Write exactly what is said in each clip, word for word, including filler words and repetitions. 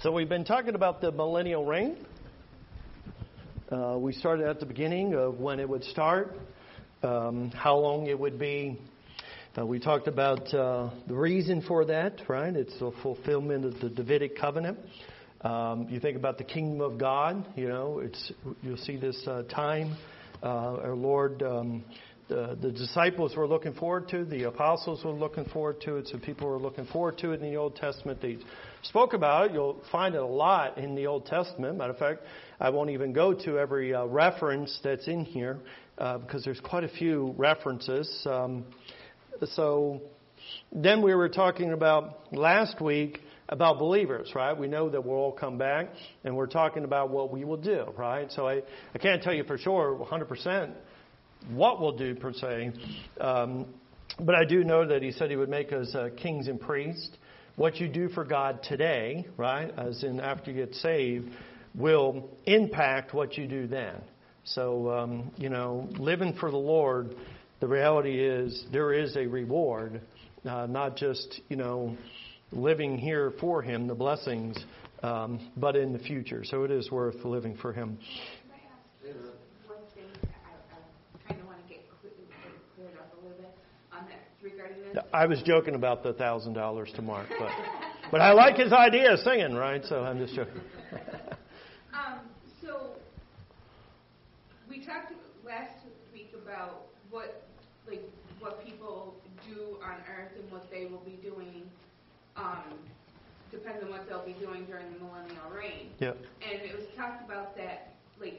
So we've been talking about the millennial reign. Uh, we started at the beginning of when it would start, um, how long it would be. Uh, we talked about uh, the reason for that, right? It's the fulfillment of the Davidic covenant. Um, you think about the kingdom of God, you know, it's you'll see this uh, time. Uh, our Lord, um, the, the disciples were looking forward to, the apostles were looking forward to it, so people were looking forward to it in the Old Testament. They spoke about it. You'll find it a lot in the Old Testament. Matter of fact, I won't even go to every uh, reference that's in here uh, because there's quite a few references. Um, so then we were talking about last week about believers, right? We know that we'll all come back, and we're talking about what we will do, right? So I, I can't tell you for sure one hundred percent what we'll do per se, um, but I do know that He said He would make us uh, kings and priests. What you do for God today, right, as in after you get saved, will impact what you do then. So, um, you know, living for the Lord, the reality is there is a reward, uh, not just, you know, living here for Him, the blessings, um, but in the future. So it is worth living for Him. Can I ask one thing? I, I kind of want to get cleared up a little bit on that regarding this. I was joking about the one thousand dollars to Mark, but but I like his idea of singing, right? So I'm just joking. um, so we talked last week about what like what people do on earth and what they will be doing. Um, depends on what they'll be doing during the millennial reign. Yep. And it was talked about that, like,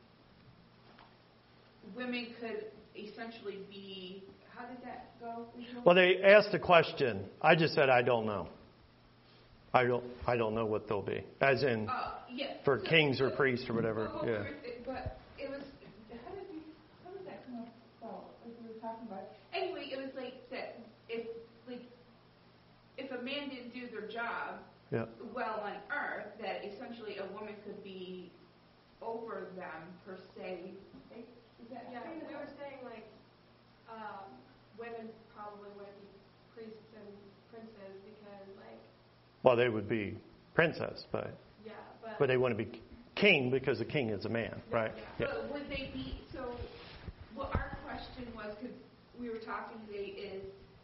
women could essentially be, how did that go? Well, they asked a question. I just said I don't know. I don't. I don't know what they'll be, as in uh, yeah. for so, kings or so, priests or whatever. Well, yeah. But it was. How did you? How did that come up? Oh, like we were talking about. Anyway, it was like that. If like. If a man didn't do their job yeah. well on earth, that essentially a woman could be over them, per se. Is that yeah, we were saying, like, um, women probably wouldn't be priests and princes because, like... Well, they would be princess, but... Yeah, but... But they wouldn't be king because a king is a man, right? Yeah. But would they be... So, what our question was, because we were talking today, is...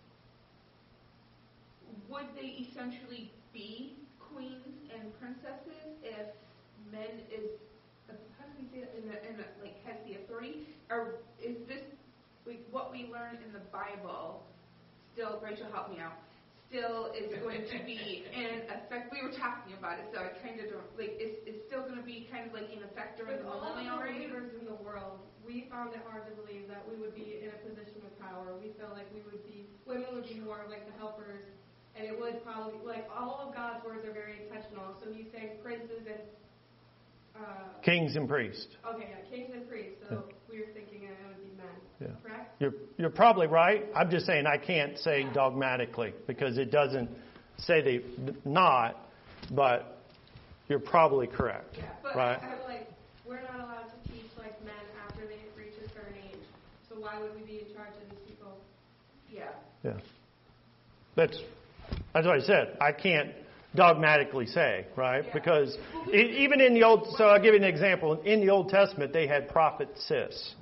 Would they essentially be queens and princesses if men is, how do we say that, in the, in the, like, has the authority? Or is this, like, what we learn in the Bible, still, Rachel, help me out, still is going to be in effect? We were talking about it, so I kind of don't, like, is it's still going to be kind of like in effect during the millennial reign? Believers in the world, we found it hard to believe that we would be in a position of power. We felt like we would be, women would be more like the helpers. And it would probably, like, all of God's words are very intentional. So he's saying princes and... Uh, kings and priests. Okay, yeah, kings and priests. So yeah. We were thinking it would be men. Yeah. Correct? You're, you're probably right. I'm just saying I can't say yeah. dogmatically because it doesn't say they not, but you're probably correct. Yeah, but right? I'm like, we're not allowed to teach, like, men after they reach a certain age. So why would we be in charge of these people? Yeah. Yeah. That's... That's what I said. I can't dogmatically say, right? Yeah. Because it, even in the Old, so I'll give you an example. In the Old Testament, they had prophetesses.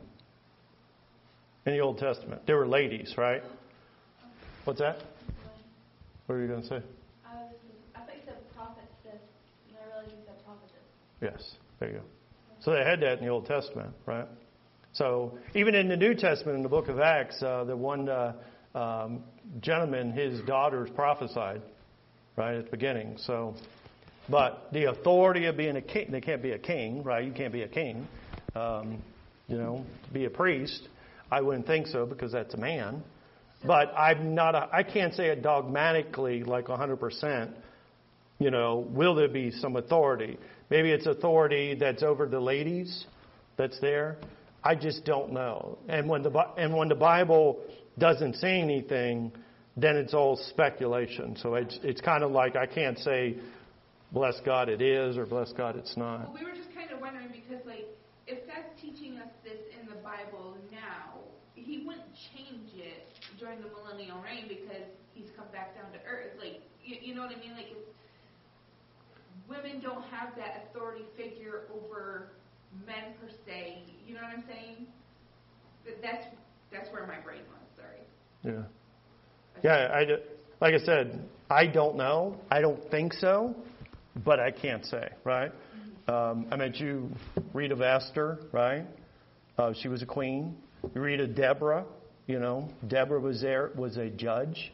In the Old Testament, there were ladies, right? What's that? What were you going to say? I, was, I thought you said prophetess, and I realized you said prophetess. Yes, there you go. So they had that in the Old Testament, right? So even in the New Testament, in the book of Acts, uh, the one. Uh, Um, gentleman, his daughters prophesied, right, at the beginning. So, but the authority of being a king, they can't be a king, right? You can't be a king. Um, you know, to be a priest, I wouldn't think so because that's a man. But I'm not. A, I can't say it dogmatically, like one hundred percent. You know, will there be some authority? Maybe it's authority that's over the ladies, that's there. I just don't know. And when the and when the Bible doesn't say anything, then it's all speculation. So it's it's kind of like I can't say, bless God it is, or bless God it's not. Well, we were just kind of wondering because, like, if God's teaching us this in the Bible now, He wouldn't change it during the millennial reign because He's come back down to earth. Like, you, you know what I mean? Like, it's, women don't have that authority figure over men per se. You know what I'm saying? That- That's that's where my brain was. Sorry. Yeah. Yeah, I, d- like I said, I don't know. I don't think so, but I can't say, right? Um, I mean, you read of Esther, right? Uh, she was a queen. You read of Deborah, you know. Deborah was there, was a judge.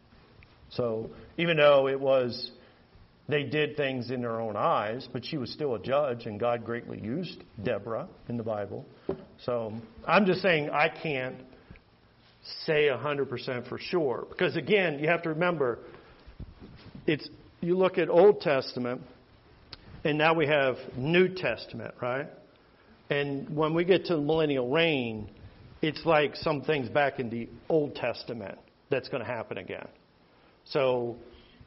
So even though it was, they did things in their own eyes, but she was still a judge, and God greatly used Deborah in the Bible. So I'm just saying I can't say one hundred percent for sure. Because again, you have to remember, it's you look at Old Testament, and now we have New Testament, right? And when we get to the millennial reign, it's like some things back in the Old Testament that's going to happen again. So,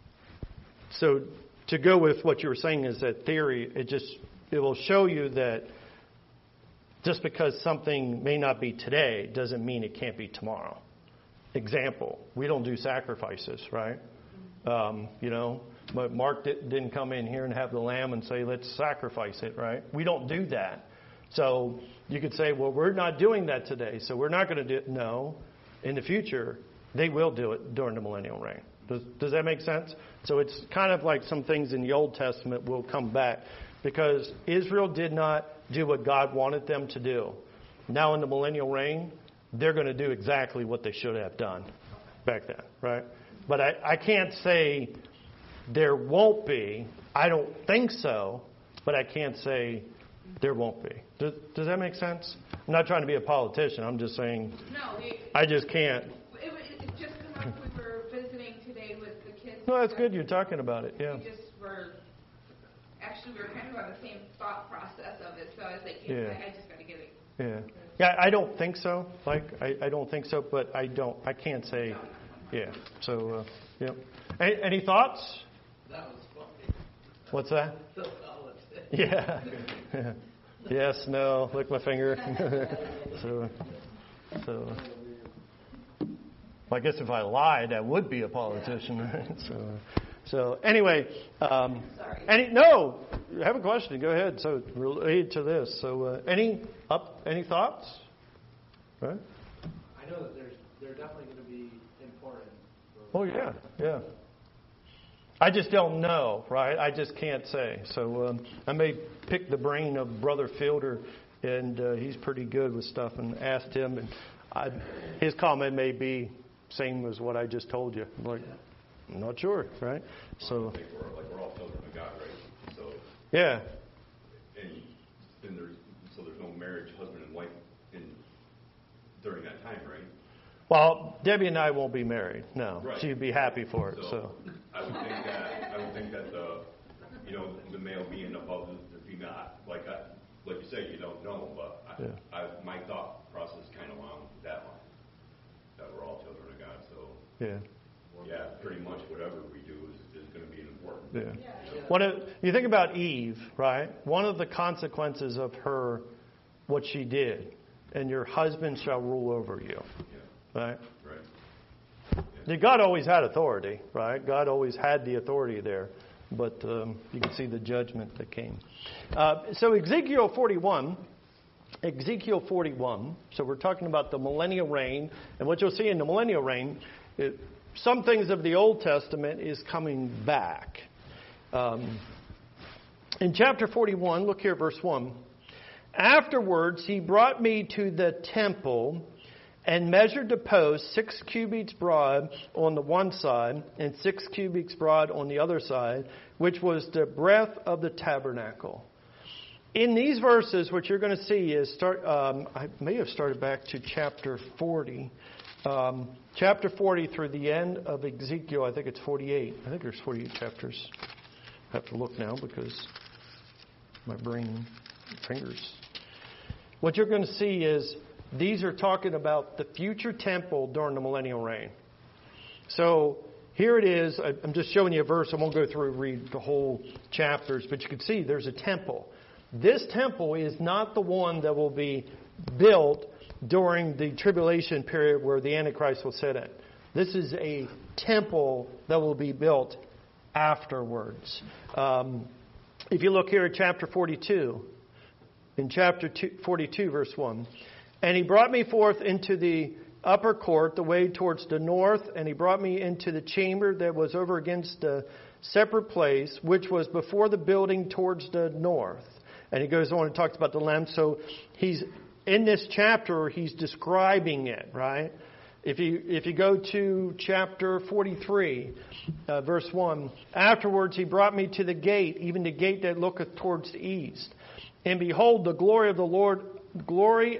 so to go with what you were saying is that theory, it just it will show you that just because something may not be today doesn't mean it can't be tomorrow. Example, we don't do sacrifices, right? Um, you know, but Mark didn't come in here and have the lamb and say, let's sacrifice it, right? We don't do that. So you could say, well, we're not doing that today, so we're not going to do it. No, in the future, they will do it during the millennial reign. Does, does that make sense? So it's kind of like some things in the Old Testament will come back because Israel did not do what God wanted them to do. Now in the millennial reign, they're going to do exactly what they should have done back then, right? But I, I can't say there won't be. I don't think so, but I can't say there won't be. Does, does that make sense? I'm not trying to be a politician. I'm just saying No, it, I just can't. it, it just come up. We were visiting today with the kids. No, that's good. You're talking about it. Yeah. We just were, actually, we were kind of on the same thought process of it. So I was like, yeah, Yeah. I, I just got to get it. Yeah. Yeah, I don't think so. Like, I, I don't think so, but I don't, I can't say, yeah. So, uh, yeah. Any, any thoughts? That was funny. What's that? So solid. Yeah. Yes, no, lick my finger. so, so, well, I guess if I lied, I would be a politician, right? So, so anyway, um, Sorry. any no, you have a question? Go ahead. So related to this. So, uh, any up, any thoughts? Right? I know that there's they're definitely going to be important. Oh yeah, yeah. I just don't know, right? I just can't say. So um, I may pick the brain of Brother Fielder, and uh, he's pretty good with stuff, and asked him, and I, his comment may be same as what I just told you. I'm like, I'm not sure, right? So I think we're, like we're all children of God, right? So yeah, and then there's so there's no marriage, husband and wife, in during that time, right? well, Debbie and I won't be married. No, Right. she'd be happy for it. So I would think that I would think that the you know the male being above the, the female, like I, like you say, you don't know, but I, Yeah. I, my thought process kind of along that line, that we're all children of God. So yeah. yeah, pretty much whatever we do is, is going to be important. Yeah. What if, you think about Eve, right? One of the consequences of her, what she did, and your husband shall rule over you, Yeah. right? Right. Yeah, God always had authority, right? God always had the authority there, but um, you can see the judgment that came. Uh, so Ezekiel forty-one, Ezekiel forty-one. So we're talking about the millennial reign, and what you'll see in the millennial reign, it, some things of the Old Testament is coming back. Um, in chapter forty-one, look here, verse one. Afterwards, he brought me to the temple and measured the post six cubits broad on the one side and six cubits broad on the other side, which was the breadth of the tabernacle. In these verses, what you're going to see is start. Um, I may have started back to chapter forty. Um, chapter forty through the end of Ezekiel, I think it's forty-eight. I think there's forty-eight chapters. I have to look now because my brain, fingers. What you're going to see is these are talking about the future temple during the millennial reign. So here it is. I'm just showing you a verse. I won't go through and read the whole chapters, but you can see there's a temple. This temple is not the one that will be built during the tribulation period where the Antichrist will sit in. This is a temple that will be built afterwards. Um, if you look here at chapter forty-two, in chapter two, forty-two, verse one, and he brought me forth into the upper court, the way towards the north, and he brought me into the chamber that was over against the separate place, which was before the building towards the north. And he goes on and talks about the Lamb. So he's in this chapter, he's describing it, right? If you if you go to chapter forty-three, uh, verse one, afterwards he brought me to the gate, even the gate that looketh towards the east. And behold, the glory of the Lord, glory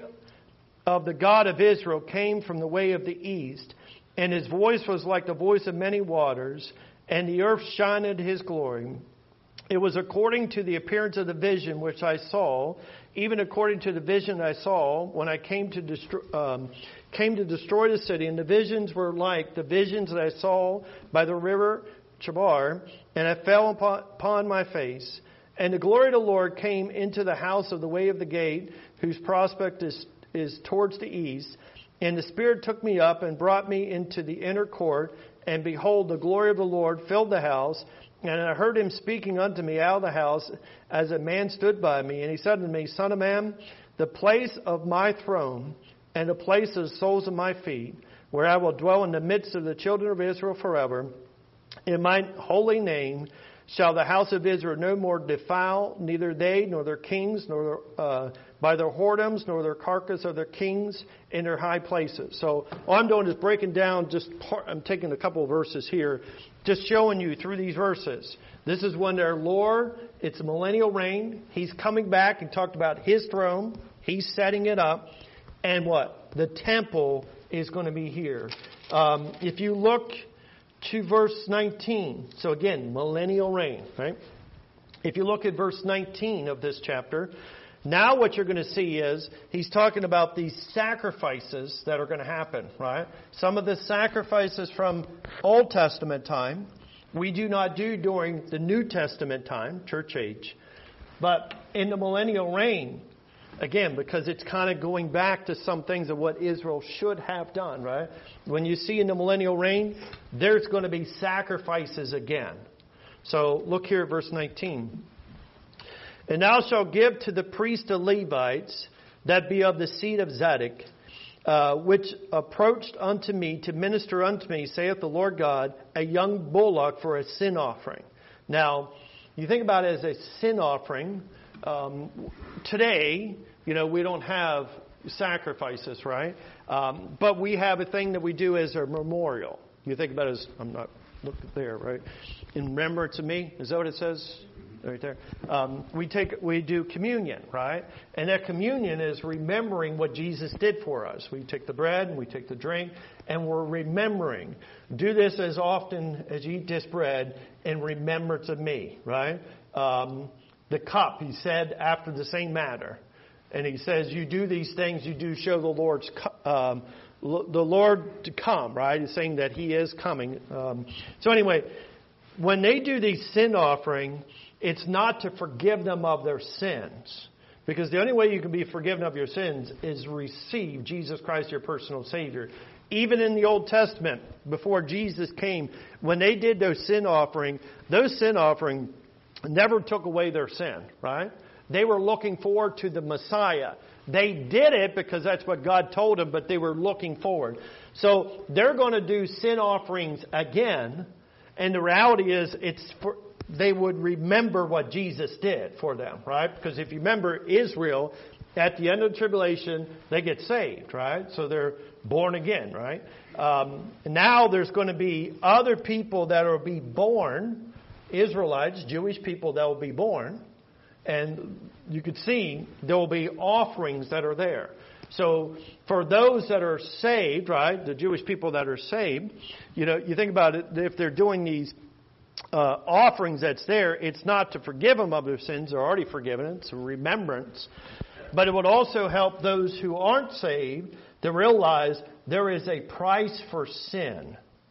of the God of Israel came from the way of the east. And his voice was like the voice of many waters, and the earth shined his glory. It was according to the appearance of the vision which I saw, even according to the vision I saw when I came to destroy, um, came to destroy the city. And the visions were like the visions that I saw by the river Chabar, and I fell upon, upon my face. And the glory of the Lord came into the house of the way of the gate, whose prospect is, is towards the east. And the Spirit took me up and brought me into the inner court. And behold, the glory of the Lord filled the house. And I heard him speaking unto me out of the house as a man stood by me. And he said to me, Son of man, the place of my throne and the place of the soles of my feet, where I will dwell in the midst of the children of Israel forever, in my holy name shall the house of Israel no more defile, neither they, nor their kings, nor uh, by their whoredoms, nor their carcass of their kings in their high places. So all I'm doing is breaking down, just part, I'm taking a couple of verses here, just showing you through these verses. This is when their Lord, it's a millennial reign. He's coming back and talked about his throne. He's setting it up. And what? The temple is going to be here. Um, if you look to verse nineteen. So again, millennial reign, right? If you look at verse nineteen of this chapter, now what you're going to see is he's talking about these sacrifices that are going to happen, right? Some of the sacrifices from Old Testament time we do not do during the New Testament time, church age. But in the millennial reign, again, because it's kind of going back to some things of what Israel should have done, right? When you see in the millennial reign, there's going to be sacrifices again. So look here at verse nineteen. And thou shalt give to the priest the Levites that be of the seed of Zadok, uh, which approached unto me to minister unto me, saith the Lord God, a young bullock for a sin offering. Now, you think about it as a sin offering. Um, today, you know, we don't have sacrifices, right? Um, but we have a thing that we do as a memorial. You think about it as, I'm not looking there, right? In remembrance of me, is that what it says? Right there. Um, we take, we do communion, right? And that communion is remembering what Jesus did for us. We take the bread and we take the drink and we're remembering. Do this as often as you eat this bread in remembrance of me, right? Um, the cup, he said, after the same manner. And he says, you do these things, you do show the Lord's, um, the Lord to come, right? He's saying that he is coming. Um, so anyway, when they do these sin offering, it's not to forgive them of their sins. Because the only way you can be forgiven of your sins is receive Jesus Christ, your personal Savior. Even in the Old Testament, before Jesus came, when they did those sin offering, those sin offering never took away their sin, right? They were looking forward to the Messiah. They did it because that's what God told them, but they were looking forward. So they're going to do sin offerings again. And the reality is, it's for, they would remember what Jesus did for them, right? Because if you remember Israel, at the end of the tribulation, they get saved, right? So they're born again, right? Um, now there's going to be other people that will be born, Israelites, Jewish people that will be born. And you could see there will be offerings that are there. So for those that are saved, right, the Jewish people that are saved, you know, you think about it, if they're doing these uh, offerings that's there, it's not to forgive them of their sins. They're already forgiven. It's a remembrance. But it would also help those who aren't saved to realize there is a price for sin,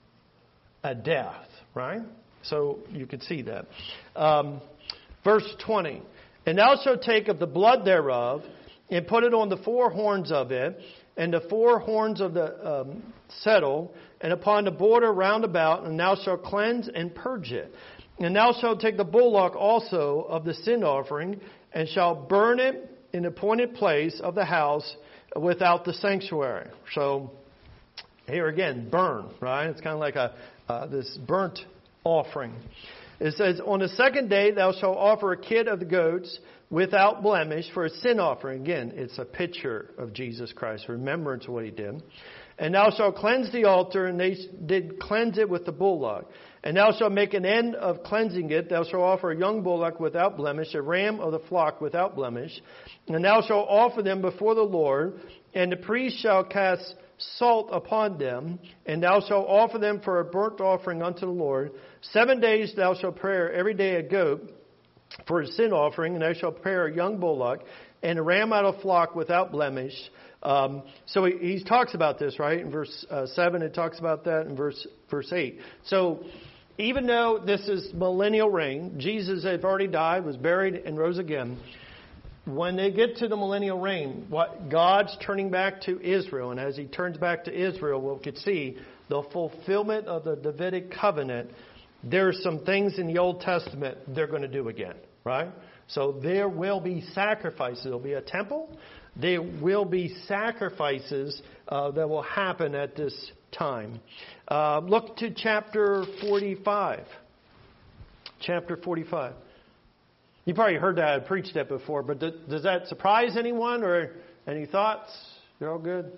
a death, right? So you could see that. Um, verse twenty. And thou shalt take of the blood thereof, and put it on the four horns of it, and the four horns of the um, settle, and upon the border round about, and thou shalt cleanse and purge it. And thou shalt take the bullock also of the sin offering, and shalt burn it in the appointed place of the house without the sanctuary. So, here again, burn, right? It's kind of like a uh, this burnt offering. It says, on the second day thou shalt offer a kid of the goats without blemish for a sin offering. Again, it's a picture of Jesus Christ, remembrance of what he did. And thou shalt cleanse the altar, and they did cleanse it with the bullock. And thou shalt make an end of cleansing it. Thou shalt offer a young bullock without blemish, a ram of the flock without blemish. And thou shalt offer them before the Lord, and the priest shall cast salt upon them, and thou shalt offer them for a burnt offering unto the Lord. Seven days thou shalt prepare every day a goat for a sin offering, and thou shalt prepare a young bullock, and a ram out of flock without blemish. Um, so he, he talks about this, right? In verse uh, seven, it talks about that. In verse verse eight. So even though this is millennial reign, Jesus had already died, was buried, and rose again. When they get to the millennial reign, what God's turning back to Israel, and as he turns back to Israel, we could see the fulfillment of the Davidic covenant. There are some things in the Old Testament they're going to do again, right? So there will be sacrifices. There will be a temple. There will be sacrifices uh, that will happen at this time. Uh, look to chapter forty-five. Chapter forty-five. You probably heard that I preached that before, but does, does that surprise anyone or any thoughts? You're all good?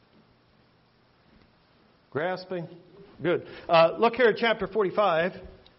Grasping? Good. Uh, look here at chapter forty-five.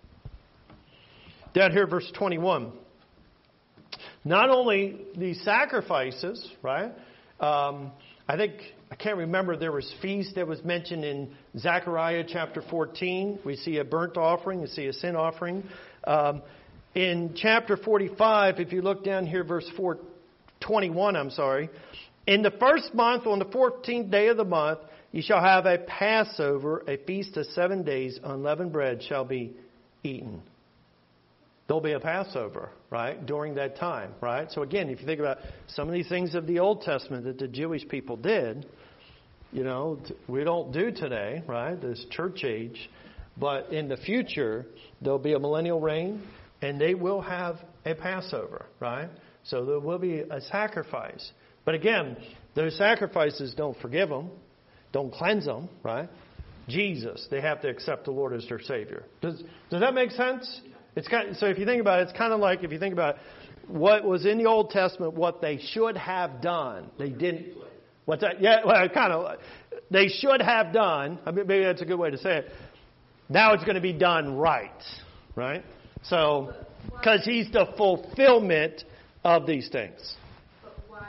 Down here, verse twenty-one. Not only the sacrifices, right? Um, I think, I can't remember, there was feast that was mentioned in Zechariah chapter fourteen. We see a burnt offering. We see a sin offering. Um, in chapter forty-five, if you look down here, verse four, twenty-one, I'm sorry. In the first month, on the fourteenth day of the month, you shall have a Passover, a feast of seven days. Unleavened bread shall be eaten. There'll be a Passover, right, during that time, right? So again, if you think about some of these things of the Old Testament that the Jewish people did, you know, we don't do today, right, this church age. But in the future, there'll be a millennial reign, and they will have a Passover, right? So there will be a sacrifice. But again, those sacrifices don't forgive them, don't cleanse them, right? Jesus, they have to accept the Lord as their Savior. Does does that make sense? It's kind of, so if you think about it, it's kind of like if you think about what was in the Old Testament, what they should have done. They didn't. What's that? Yeah, well, kind of. They should have done. I mean, maybe that's a good way to say it. Now it's going to be done right, right? So, because He's the fulfillment of these things. But why?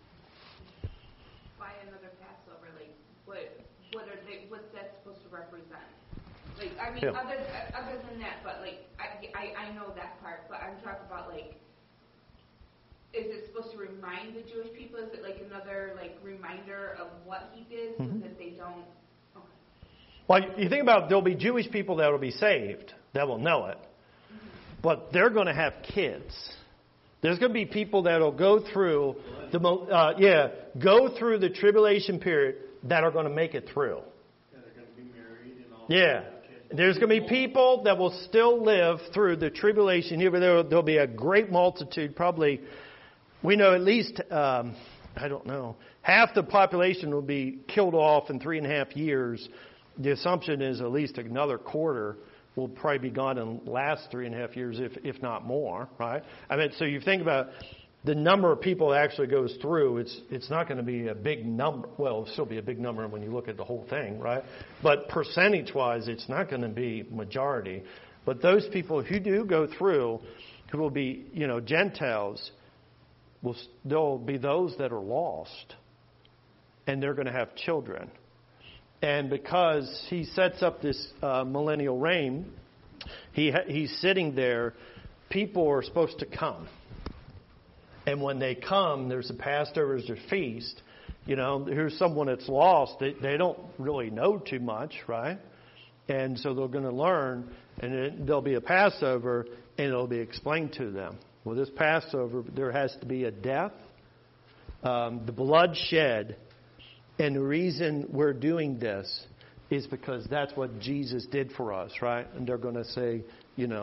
Why another Passover? Like, what? What are they? What's that supposed to represent? Like, I mean, Yeah. other other than that, but like. I, I know that part, but I'm talking about, like, is it supposed to remind the Jewish people? Is it like another, like, reminder of what he did so mm-hmm. that they don't? Okay. Well, you think about there'll be Jewish people that will be saved, that will know it. Mm-hmm. But they're going to have kids. There's going to be people that will go through the, uh, yeah, go through the tribulation period that are going to make it through. Yeah, they're going to be married and all Yeah. that. There's going to be people that will still live through the tribulation. There will be a great multitude. Probably, we know at least, um, I don't know, half the population will be killed off in three and a half years. The assumption is at least another quarter will probably be gone in the last three and a half years, if if not more, right? I mean, so you think about the number of people that actually goes through, it's it's not going to be a big number. Well, it'll still be a big number when you look at the whole thing, right? But percentage-wise, it's not going to be majority. But those people who do go through, who will be, you know, Gentiles, will there'll be those that are lost, and they're going to have children. And because he sets up this uh, millennial reign, he ha- he's sitting there. People are supposed to come. And when they come, there's a Passover, there's a feast. You know, here's someone that's lost. They, they don't really know too much, right? And so they're going to learn, and it, there'll be a Passover, and it'll be explained to them. Well, this Passover, there has to be a death, um, the blood shed. And the reason we're doing this is because that's what Jesus did for us, right? And they're going to say, you know,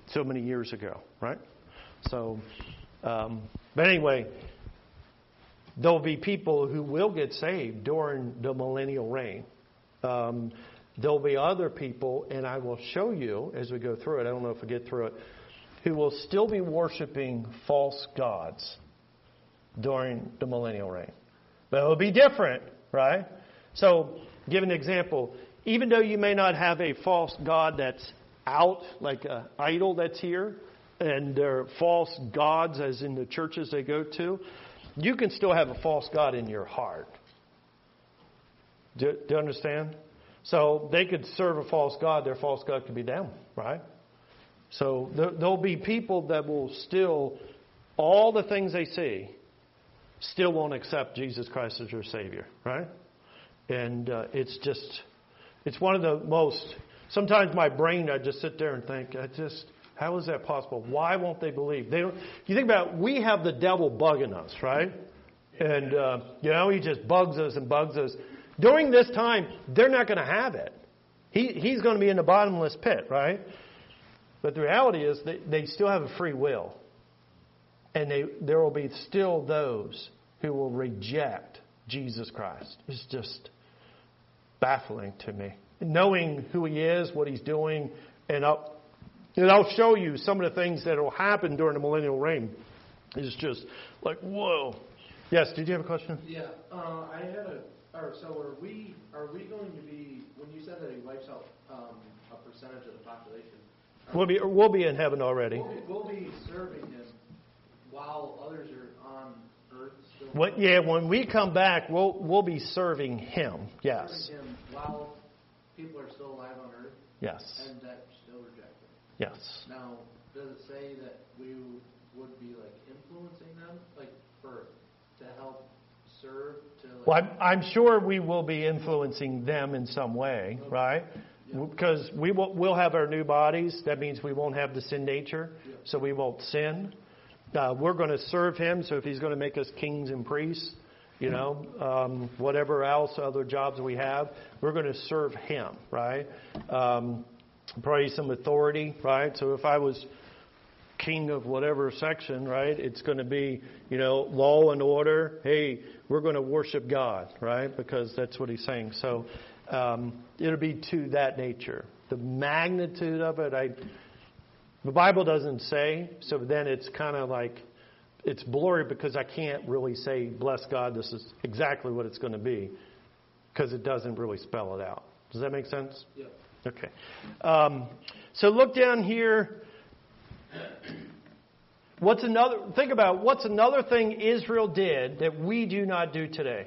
so many years ago, right? So, um, but anyway, there'll be people who will get saved during the millennial reign. Um, there'll be other people, and I will show you as we go through it, I don't know if we get through it, who will still be worshiping false gods during the millennial reign. But it will be different, right? So, give an example. Even though you may not have a false god that's out, like an idol that's here, and they're false gods as in the churches they go to, you can still have a false god in your heart. Do, do you understand? So they could serve a false god. Their false god could be them, right? So there, there'll be people that will still, all the things they see, still won't accept Jesus Christ as your Savior, right? And uh, it's just, it's one of the most, sometimes my brain, I just sit there and think, I just, how is that possible? Why won't they believe? They don't. You think about it, we have the devil bugging us, right? And, uh, you know, he just bugs us and bugs us. During this time, they're not going to have it. He, he's going to be in the bottomless pit, right? But the reality is they, they still have a free will. And they, there will be still those who will reject Jesus Christ. It's just baffling to me. Knowing who He is, what He's doing, and I'll, and I'll show you some of the things that will happen during the millennial reign. It's just like, whoa. Yes, did you have a question? Yeah, uh, I had a. Or so are we? Are we going to be? When you said that He wipes out um, a percentage of the population, We'll be we'll be in heaven already. We'll be, we'll be serving Him while others are on earth still. What? Yeah, when we come back, we'll we'll be serving Him. Yes. Serving Him while people are still alive on earth. Yes. And that still reject Him. Yes. Now, does it say that we would be like influencing them, like for to help serve? To like, Well, I'm, I'm sure we will be influencing them in some way, okay. right? Yeah. Because we will we'll have our new bodies. That means we won't have the sin nature, yeah. so we won't sin. Uh, we're going to serve Him. So if He's going to make us kings and priests, you know, um, whatever else other jobs we have, we're going to serve Him, right? Um, probably some authority, right? So if I was king of whatever section, right, it's going to be, you know, law and order. Hey, we're going to worship God, right? Because that's what He's saying. So um, it'll be to that nature. The magnitude of it, I, the Bible doesn't say. So then it's kind of like, it's blurry because I can't really say, bless God, this is exactly what it's going to be. Because it doesn't really spell it out. Does that make sense? Yeah. Okay. Um, so look down here. What's another, think about what's another thing Israel did that we do not do today?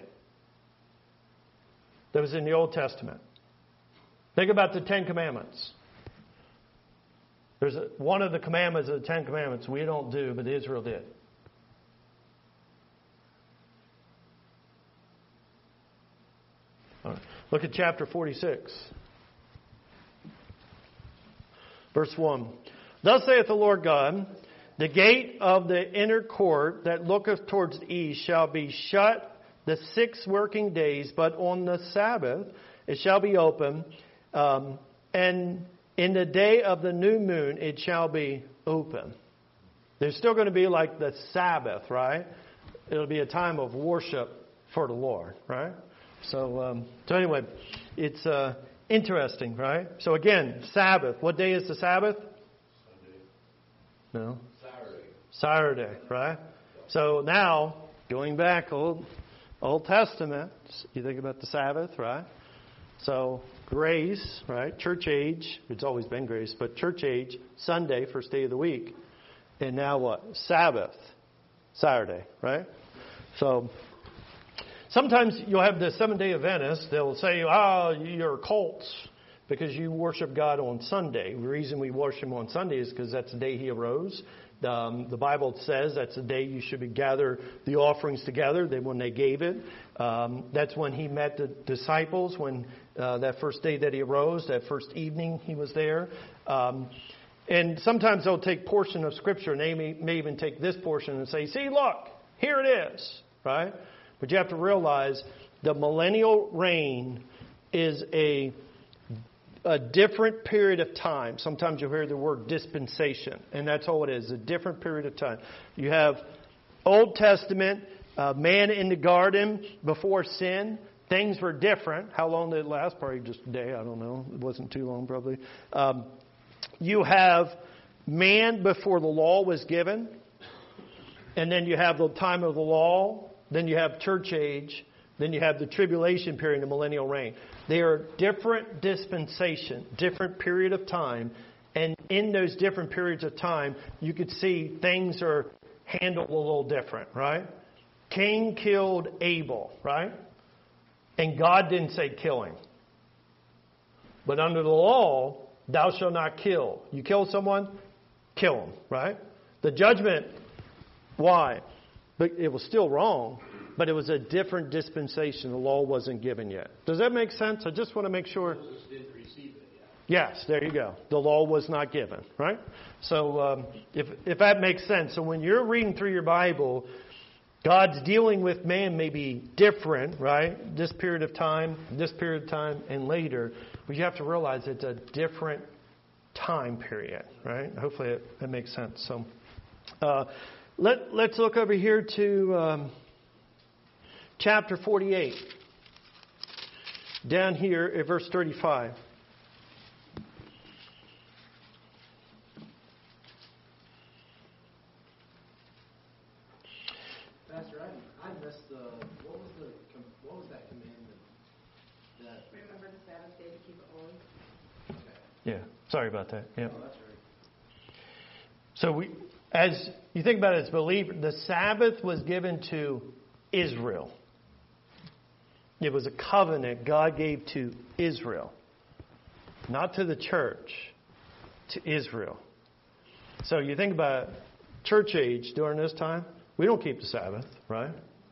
That was in the Old Testament. Think about the Ten Commandments. There's a, one of the commandments of the Ten Commandments we don't do, but Israel did. All right. Look at chapter forty-six. Verse one. Thus saith the Lord God, the gate of the inner court that looketh towards the east shall be shut the six working days, but on the Sabbath it shall be open, um, and in the day of the new moon it shall be open. There's still going to be like the Sabbath, right? It'll be a time of worship for the Lord, right? So, um, so anyway, it's uh, interesting, right? So again, Sabbath. What day is the Sabbath? No. Saturday. Saturday, right? So now, going back Old Old Testament, you think about the Sabbath, right? So grace, right? Church age, it's always been grace, but church age, Sunday, first day of the week. And now what? Sabbath, Saturday, right? So sometimes you'll have the Seventh-day Adventists, they'll say, oh, you're cults because you worship God on Sunday. The reason we worship Him on Sunday is because that's the day He arose. Um, the Bible says that's the day you should be gather the offerings together. They, when they gave it, um, that's when He met the disciples. When uh, that first day that He arose, that first evening He was there. Um, and sometimes they'll take portion of Scripture, and they may, may even take this portion and say, "See, look, here it is," right? But you have to realize the millennial reign is a a different period of time. Sometimes you'll hear the word dispensation, and that's all it is, a different period of time. You have Old Testament, uh, man in the garden before sin. Things were different. How long did it last? Probably just a day. I don't know. It wasn't too long, probably. Um, you have man before the law was given. And then you have the time of the law. Then you have church age. Then you have the tribulation period, the millennial reign. They are different dispensation, different period of time. And in those different periods of time, you could see things are handled a little different, right? Cain killed Abel, right? And God didn't say kill him. But under the law, thou shalt not kill. You kill someone, kill him, right? The judgment, why? But it was still wrong, but it was a different dispensation. The law wasn't given yet. Does that make sense? I just want to make sure. Moses did receive it, yeah. Yes, there you go. The law was not given, right? So um, if if that makes sense. So when you're reading through your Bible, God's dealing with man may be different, right? This period of time, this period of time, and later. But you have to realize it's a different time period, right? Hopefully it, it makes sense. So uh, let, let's look over here to um, chapter forty-eight. Down here at verse thirty-five. Pastor, I, I missed the, what was the, com- what was that commandment? That, Remember the Sabbath day to keep it holy. okay. Yeah, sorry about that. Yeah. Oh, that's right. So we, as you think about it as believer, the Sabbath was given to Israel. It was a covenant God gave to Israel, not to the church, to Israel. So you think about church age during this time, we don't keep the Sabbath, right?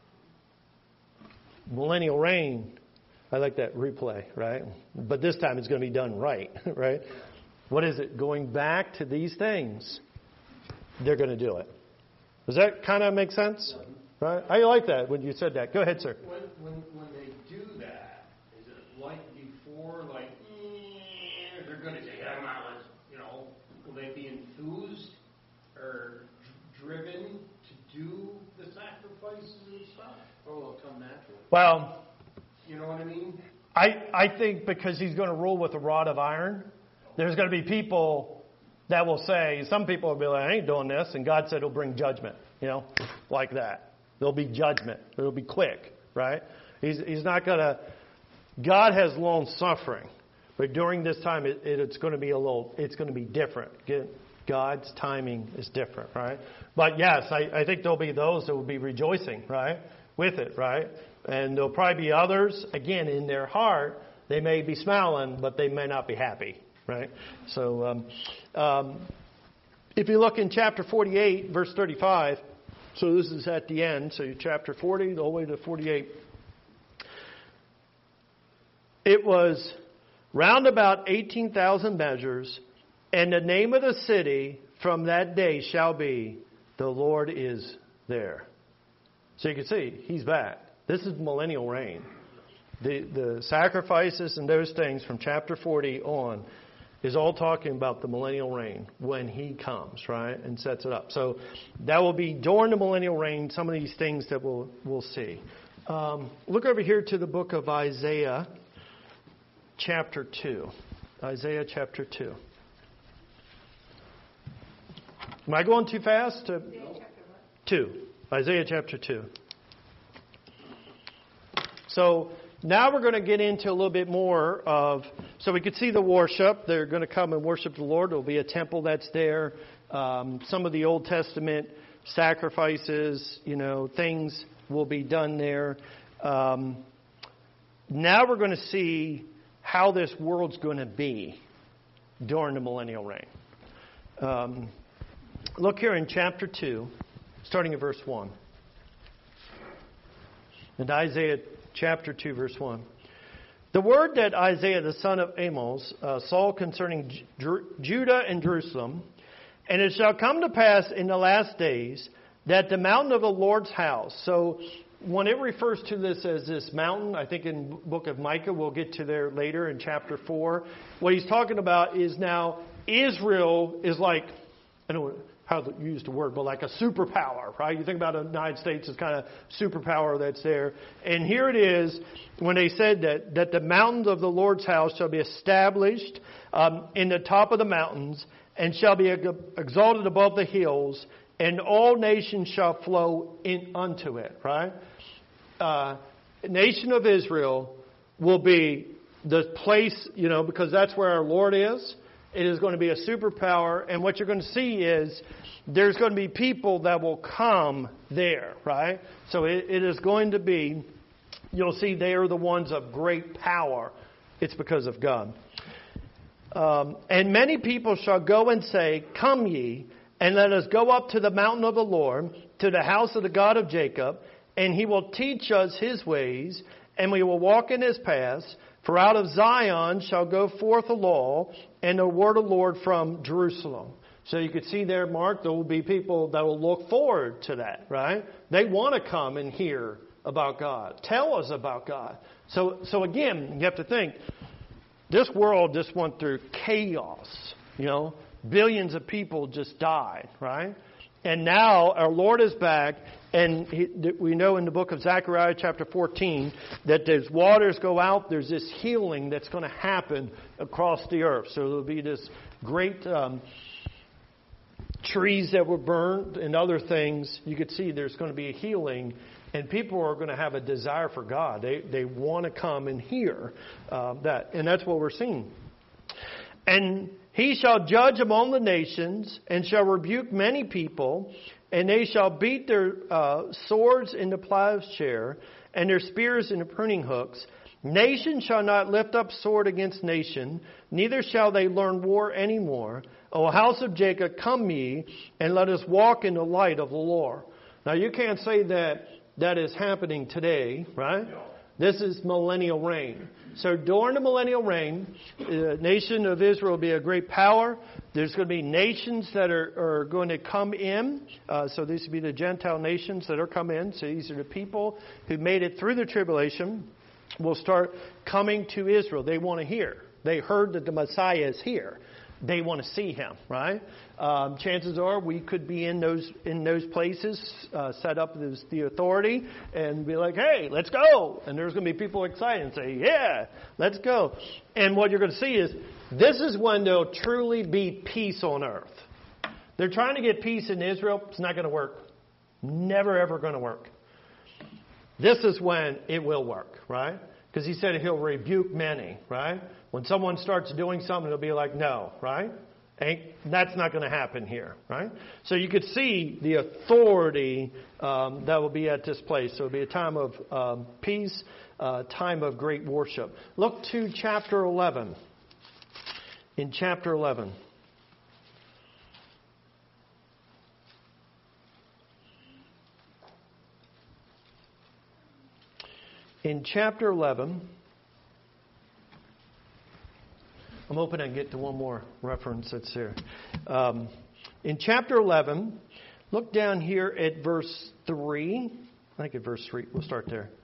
Millennial reign, I like that replay, right? But this time it's going to be done right, right? What is it? Going back to these things, they're going to do it. Does that kind of make sense? Right? I like that when you said that. Go ahead, sir. When, when, when they do that, is it like before, like, eh, they're going to say, yeah, come on, let's, you know, will they be enthused or d- driven to do the sacrifices and stuff? Or will it come naturally? Well, You know what I mean? I, I think because he's going to rule with a rod of iron, there's going to be people that will say, some people will be like, I ain't doing this. And God said he'll bring judgment, you know, like that. There'll be judgment. It'll be quick, right? He's, he's not going to, God has long suffering. But during this time, it, it, it's going to be a little, it's going to be different. Get, God's timing is different, right? But yes, I, I think there'll be those that will be rejoicing, right? With it, right? And there'll probably be others, again, in their heart, they may be smiling, but they may not be happy, right? So, um, um, if you look in chapter forty-eight, verse thirty-five, so this is at the end, so you're chapter forty, all the way to forty-eight. It was round about eighteen thousand measures, and the name of the city from that day shall be, the Lord is there. So you can see, he's back. This is millennial reign. The, the sacrifices and those things from chapter forty on is all talking about the millennial reign when he comes, right, and sets it up. So that will be during the millennial reign, some of these things that we'll, we'll see. Um, look over here to the book of Isaiah, chapter two. Isaiah chapter two. Am I going too fast? To, two. Isaiah chapter two. So now we're going to get into a little bit more of, so we could see the worship. They're going to come and worship the Lord. There will be a temple that's there. Um, some of the Old Testament sacrifices, you know, things will be done there. Um, now we're going to see how this world's going to be during the millennial reign. Um, look here in chapter two, starting at verse one. In Isaiah chapter two, verse one. The word that Isaiah, the son of Amos, uh, saw concerning Ju- Judah and Jerusalem, and it shall come to pass in the last days that the mountain of the Lord's house. So when it refers to this as this mountain, I think in the book of Micah, we'll get to there later in chapter four. What he's talking about is now Israel is like, I don't know how to use the word, but like a superpower, right? You think about the United States as kind of superpower that's there. And here it is when they said that, that the mountains of the Lord's house shall be established um, in the top of the mountains and shall be exalted above the hills, and all nations shall flow in unto it, right? Uh, nation of Israel will be the place, you know, because that's where our Lord is. It is going to be a superpower, and what you're going to see is there's going to be people that will come there, right? So it, it is going to be, you'll see they are the ones of great power. It's because of God. Um, and many people shall go and say, Come ye, and let us go up to the mountain of the Lord, to the house of the God of Jacob, and he will teach us his ways, and we will walk in his paths. For out of Zion shall go forth a law, and the word of the Lord from Jerusalem. So you could see there, Mark, there will be people that will look forward to that, right? They want to come and hear about God. Tell us about God. So, so again, you have to think, this world just went through chaos, you know. Billions of people just died, right? And now our Lord is back, and he, we know in the book of Zechariah chapter fourteen that as waters go out, there's this healing that's going to happen across the earth. So there'll be this great um, trees that were burned and other things. You could see there's going to be a healing, and people are going to have a desire for God. They they want to come and hear uh, that, and that's what we're seeing. And he shall judge among the nations, and shall rebuke many people, and they shall beat their uh, swords into plowshare, and their spears into pruning hooks. Nation shall not lift up sword against nation, neither shall they learn war any more. O house of Jacob, come ye, and let us walk in the light of the Lord. Now you can't say that that is happening today, right? This is millennial reign. So during the millennial reign, the nation of Israel will be a great power. There's going to be nations that are, are going to come in. Uh, so these will be the Gentile nations that are coming in. So these are the people who made it through the tribulation will start coming to Israel. They want to hear. They heard that the Messiah is here. They want to see him, right? Um, chances are we could be in those in those places, uh, set up as the authority, and be like, "Hey, let's go!" And there's going to be people excited and say, "Yeah, let's go." And what you're going to see is this is when there'll truly be peace on earth. They're trying to get peace in Israel. It's not going to work. Never ever going to work. This is when it will work, right? Because he said he'll rebuke many, right? When someone starts doing something, it'll be like, no, right? Ain't, that's not going to happen here, right? So you could see the authority um, that will be at this place. So it'll be a time of um, peace, a uh, time of great worship. Look to chapter eleven. In chapter eleven. In chapter eleven, I'm hoping I can get to one more reference that's there. Um, in chapter eleven, look down here at verse three. I think at verse three. We'll start there.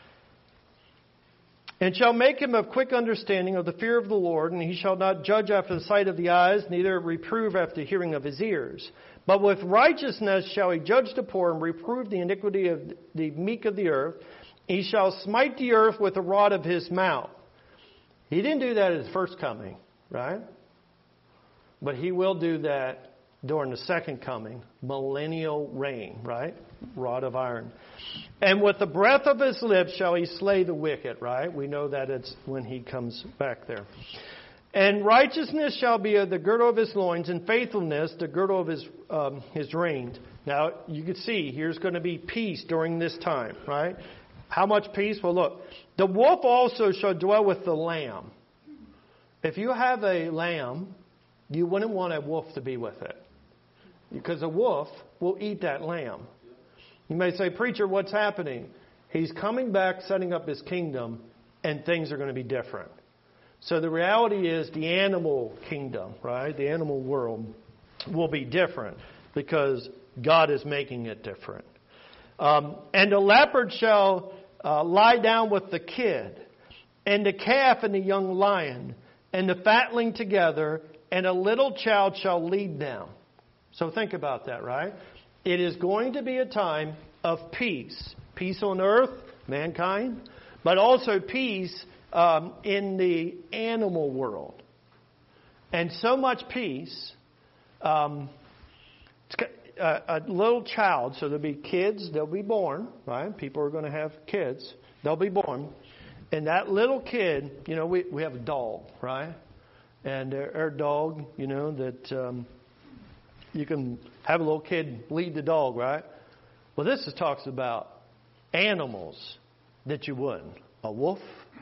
And shall make him of quick understanding of the fear of the Lord, and he shall not judge after the sight of the eyes, neither reprove after the hearing of his ears. But with righteousness shall he judge the poor, and reprove the iniquity of the meek of the earth. He shall smite the earth with the rod of his mouth. He didn't do that at his first coming, right? But he will do that during the second coming, millennial reign, right? Rod of iron. And with the breath of his lips shall he slay the wicked, right? We know that it's when he comes back there. And righteousness shall be the girdle of his loins, and faithfulness the girdle of his um, his reins. Now, you can see, here's going to be peace during this time, right? How much peace? Well, look, the wolf also shall dwell with the lamb. If you have a lamb, you wouldn't want a wolf to be with it, because a wolf will eat that lamb. You may say, preacher, what's happening? He's coming back, setting up his kingdom, and things are going to be different. So the reality is the animal kingdom, right? The animal world will be different because God is making it different. Um, and the leopard shall uh, lie down with the kid, and the calf and the young lion, and the fatling together, and a little child shall lead them. So think about that, right? It is going to be a time of peace. Peace on earth, mankind, but also peace um, in the animal world. And so much peace, um, a, a little child, so there'll be kids, they'll be born, right? People are going to have kids. They'll be born. And that little kid, you know, we, we have a dog, right? And our, our dog, you know, that um, you can have a little kid lead the dog, right? Well, this is, talks about animals that you wouldn't. A wolf,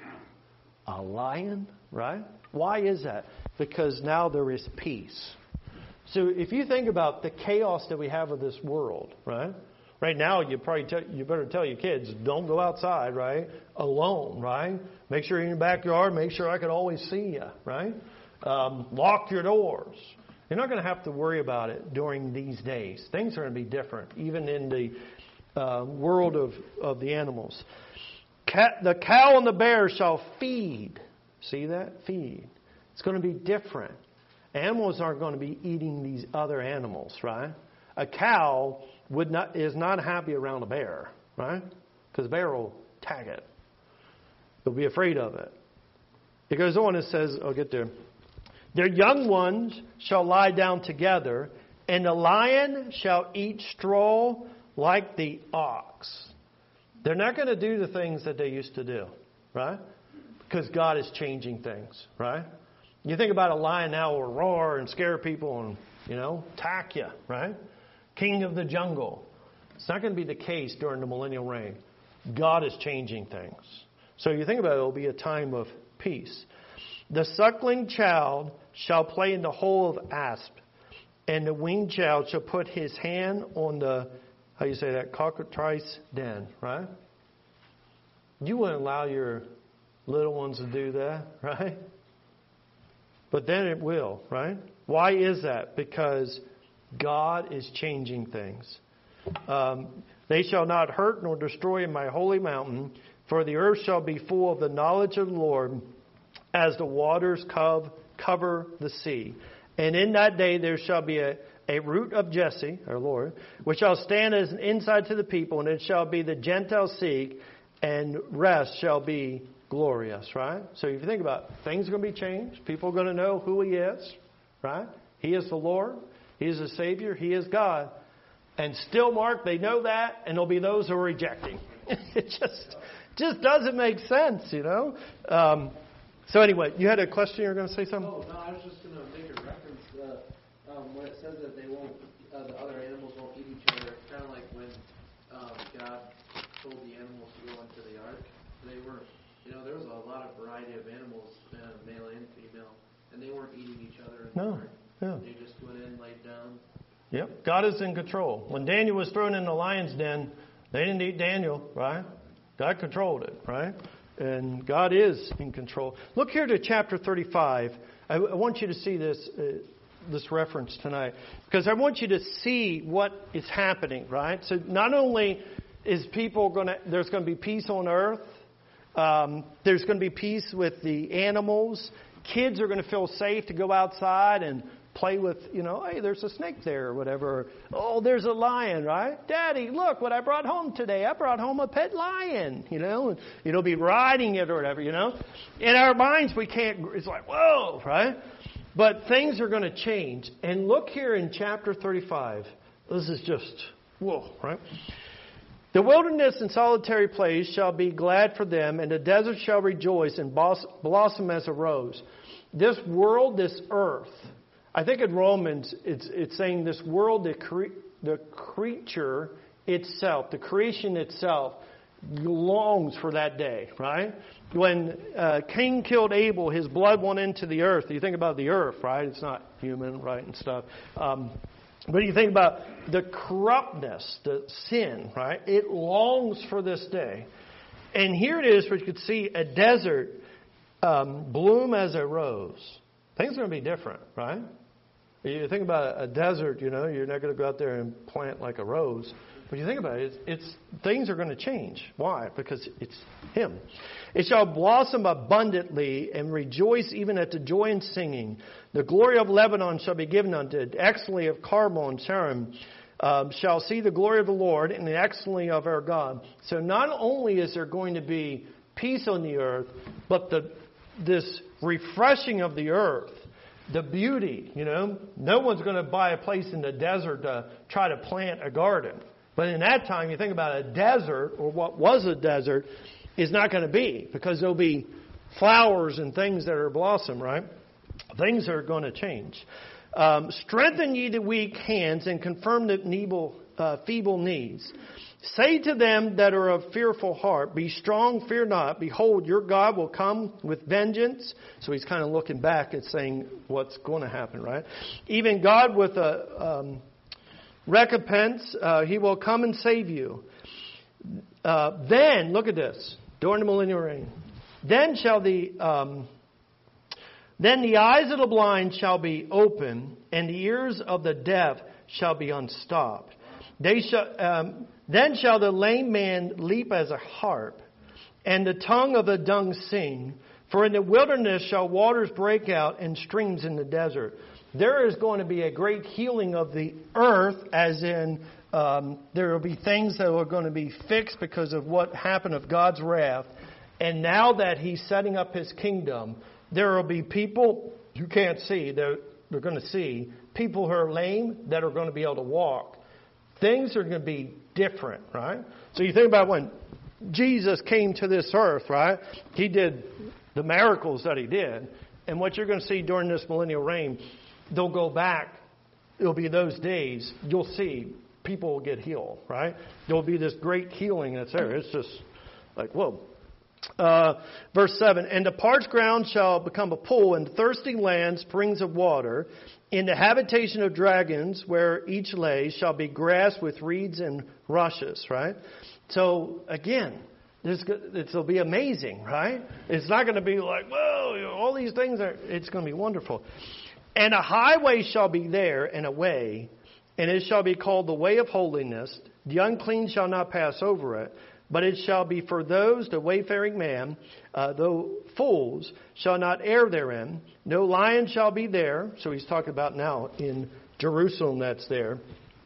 a lion, right? Why is that? Because now there is peace. So if you think about the chaos that we have of this world, right? Right now, you probably tell, you better tell your kids, don't go outside, right? Alone, right? Make sure you're in your backyard. Make sure I can always see you, right? Um, lock your doors. You're not going to have to worry about it during these days. Things are going to be different, even in the uh, world of, of the animals. Cat, the cow and the bear shall feed. See that? Feed. It's going to be different. Animals aren't going to be eating these other animals, right? A cow would not is not happy around a bear, right? Because the bear will tag it. They'll be afraid of it. It goes on and says, I'll get there. Their young ones shall lie down together, and the lion shall eat straw like the ox. They're not going to do the things that they used to do, right? Because God is changing things, right? You think about a lion now will roar and scare people and, you know, attack you, right? King of the jungle. It's not going to be the case during the millennial reign. God is changing things. So you think about it, it will be a time of peace. The suckling child shall play in the hole of asp, and the weaned child shall put his hand on the, how you say that, cockatrice den, right? You wouldn't allow your little ones to do that, right? But then it will, right? Why is that? Because God is changing things. Um, they shall not hurt nor destroy in my holy mountain, for the earth shall be full of the knowledge of the Lord, as the waters cov- cover the sea. And in that day there shall be a, a root of Jesse, our Lord, which shall stand as an insight to the people, and it shall be the Gentiles seek, and rest shall be glorious, right? So if you think about it, things are going to be changed. People are going to know who He is, right? He is the Lord. He is the Savior. He is God. And still, Mark, they know that, and there'll be those who are rejecting. It just just doesn't make sense, you know? Um, so anyway, you had a question you were going to say something? Oh, no, I was just going to make a reference uh, um, when it says that they won't, uh, the other animals won't eat each other. It's kind of like when um, God told the animals to go into the ark. They weren't, you know, there was a lot of variety of animals, uh, male and female, and they weren't eating each other in the No. ark. Yeah. They just went in, laid down. Yep. God is in control. When Daniel was thrown in the lion's den, they didn't eat Daniel, right? God controlled it, right? And God is in control. Look here to chapter thirty-five. I, I want you to see this uh, this reference tonight, because I want you to see what is happening, right? So not only is people going to, there's going to be peace on earth. Um, there's going to be peace with the animals. Kids are going to feel safe to go outside and play with, you know, hey, there's a snake there or whatever. Oh, there's a lion, right? Daddy, look what I brought home today. I brought home a pet lion, you know, and you'll be riding it or whatever, you know. In our minds, we can't, it's like, whoa, right? But things are going to change. And look here in chapter thirty-five. This is just, whoa, right? The wilderness and solitary place shall be glad for them, and the desert shall rejoice and blossom as a rose. This world, this earth, I think in Romans, it's it's saying this world, the, cre- the creature itself, the creation itself, longs for that day, right? When uh, Cain killed Abel, his blood went into the earth. You think about the earth, right? It's not human, right, and stuff. Um, but you think about the corruptness, the sin, right? It longs for this day. And here it is where you could see a desert um, bloom as a rose. Things are going to be different, right? You think about a desert, you know, you're not going to go out there and plant like a rose. When you think about it, it's, it's things are going to change. Why? Because it's Him. It shall blossom abundantly and rejoice even at the joy and singing. The glory of Lebanon shall be given unto it. Excellency of Carmel and Sharon uh, shall see the glory of the Lord and the excellency of our God. So not only is there going to be peace on the earth, but the this refreshing of the earth. The beauty, you know, no one's going to buy a place in the desert to try to plant a garden. But in that time, you think about a desert, or what was a desert, is not going to be, because there'll be flowers and things that are blossom, right? Things are going to change. Um, Strengthen ye the weak hands and confirm the feeble, uh, feeble knees. Say to them that are of fearful heart, be strong, fear not. Behold, your God will come with vengeance. So he's kind of looking back and saying what's going to happen, right? Even God with a um, recompense, uh, he will come and save you. Uh, then, look at this, during the millennial reign. Then shall the um, then the eyes of the blind shall be open, and the ears of the deaf shall be unstopped. They shall. Um, Then shall the lame man leap as a harp, and the tongue of the dumb sing. For in the wilderness shall waters break out, and streams in the desert. There is going to be a great healing of the earth, as in um, there will be things that are going to be fixed because of what happened of God's wrath. And now that He's setting up His kingdom, there will be people you can't see. They're, they're going to see people who are lame that are going to be able to walk. Things are going to be different, right? So you think about when Jesus came to this earth, right? He did the miracles that He did. And what you're going to see during this millennial reign, they'll go back. It'll be those days. You'll see people will get healed, right? There'll be this great healing that's there. It's just like, whoa. Uh, verse seven, and the parched ground shall become a pool, and thirsty land springs of water. In the habitation of dragons, where each lay, shall be grass with reeds and rushes, right? So, again, this it'll be amazing, right? It's not going to be like, whoa, you know, all these things are, it's going to be wonderful. And a highway shall be there, and a way, and it shall be called the way of holiness. The unclean shall not pass over it. But it shall be for those, the wayfaring man, uh, though fools, shall not err therein. No lion shall be there. So he's talking about now in Jerusalem that's there.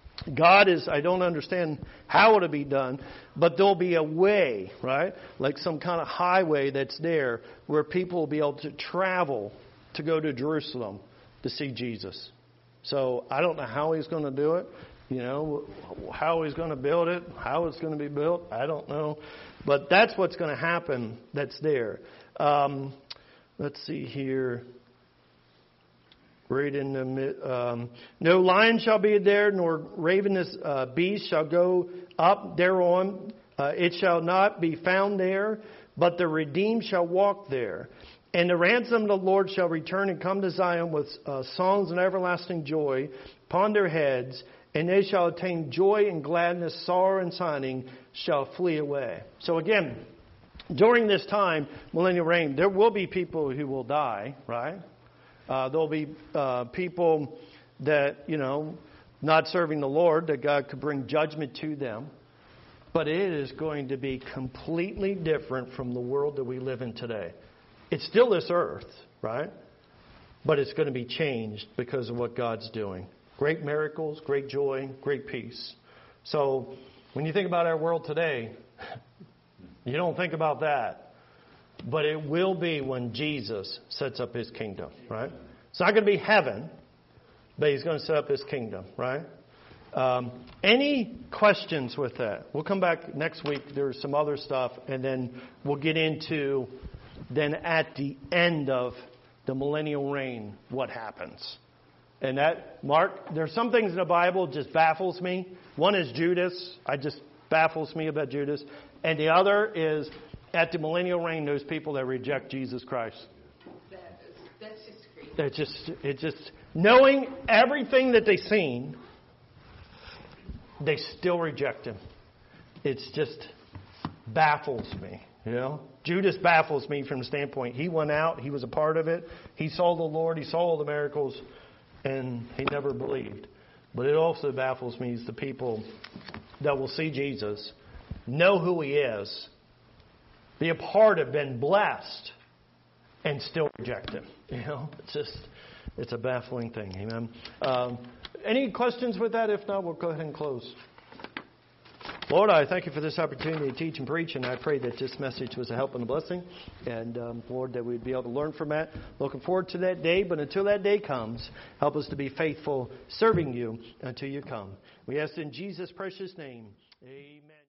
God is, I don't understand how it'll be done, but there'll be a way, right? Like some kind of highway that's there where people will be able to travel to go to Jerusalem to see Jesus. So I don't know how He's going to do it. You know, how He's going to build it, how it's going to be built, I don't know. But that's what's going to happen that's there. Um, let's see here. Right in the um, no lion shall be there, nor ravenous uh, beast shall go up thereon. Uh, it shall not be found there, but the redeemed shall walk there. And the ransom of the Lord shall return and come to Zion with uh, songs and everlasting joy upon their heads. And they shall attain joy and gladness, sorrow and sighing shall flee away. So again, during this time, millennial reign, there will be people who will die, right? Uh, there'll be uh, people that, you know, not serving the Lord, that God could bring judgment to them. But it is going to be completely different from the world that we live in today. It's still this earth, right? But it's going to be changed because of what God's doing. Great miracles, great joy, great peace. So when you think about our world today, you don't think about that. But it will be when Jesus sets up His kingdom, right? It's not going to be heaven, but He's going to set up His kingdom, right? Um, any questions with that? We'll come back next week. There's some other stuff, and then we'll get into then at the end of the millennial reign, what happens. And that, Mark, there's some things in the Bible just baffles me. One is Judas. I just baffles me about Judas. And the other is at the millennial reign, those people that reject Jesus Christ. That is, that's just crazy. That's just, it just, knowing everything that they've seen, they still reject Him. It's just baffles me, you know. Judas baffles me from the standpoint, he went out, he was a part of it, he saw the Lord, he saw all the miracles, and he never believed. But it also baffles me is the people that will see Jesus, know who He is, be a part of, been blessed, and still reject Him. You know, it's just, it's a baffling thing. Amen. Um, any questions with that? If not, we'll go ahead and close. Lord, I thank You for this opportunity to teach and preach, and I pray that this message was a help and a blessing. And, um, Lord, that we'd be able to learn from that. Looking forward to that day, but until that day comes, help us to be faithful, serving You until You come. We ask in Jesus' precious name, amen.